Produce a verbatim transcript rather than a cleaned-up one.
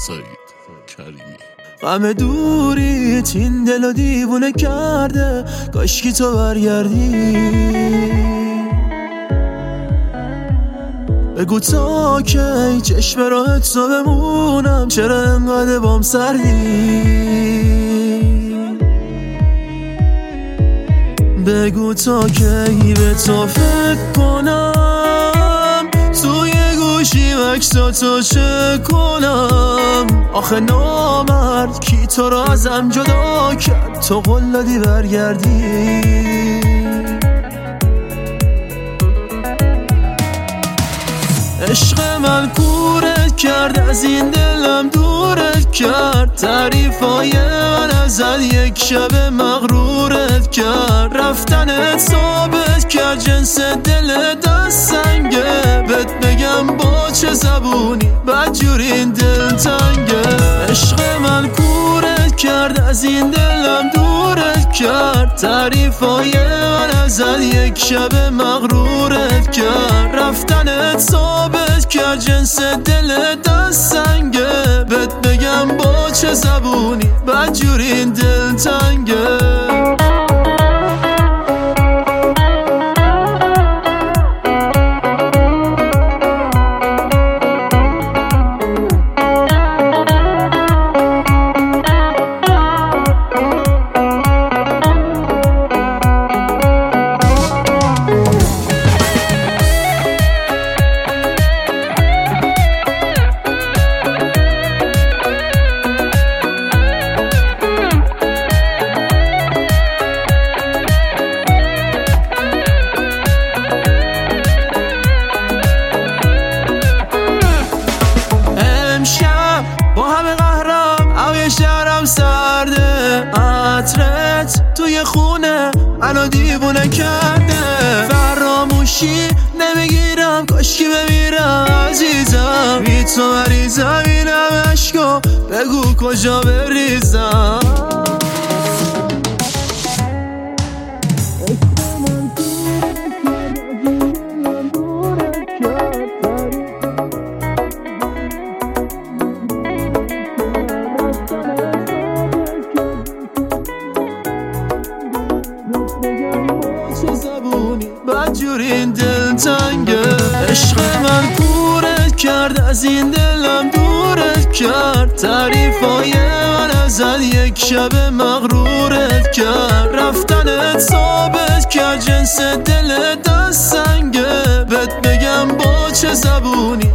سعید کریمی. غم دوریت این دلو دیوونه کرده، کاشکی تو برگردی. بگو تا کی چشم راهت تو بمونم، چرا انقدر بام سردی. بگو تا کی به تو فکر کنم، توی گوشی عکساتو چک کنم. آخه نامرد کی تو رو ازم جدا کرد، تو قول دادی برگردی. عشق من کورت کرد، از این دلم دورت کرد. تعریفای من ازت یک شب مغرورت کرد. رفتنت ثابت کرد جنس دل دست سنگه. بهت بگم با چه زبونی بدجوری این دل تنگه. عشق من کورت کرد، از این دلم دورت کرد. تعریفای من ازت یک شب مغرورت کرد. رفتنت ثابت کرد جنس دل دست سنگه. بهت بگم با چه زبونی بدجوری این دل تنگه. شهرم سرده، عطرت توی خونه منو دیوونه کرده. فراموشی نمیگیرم کاشکی بمیرم عزیزم. بی تو مریضم اینم عشقو بگو کجا بریزم. بدجوری این دل تنگه. عشق من کورت کرد، از این دلم دورت کرد. تعریفای من ازت یک شب مغرورت کرد. رفتنت ثابت کرد جنس دل دست سنگه. بهت بگم با چه زبونی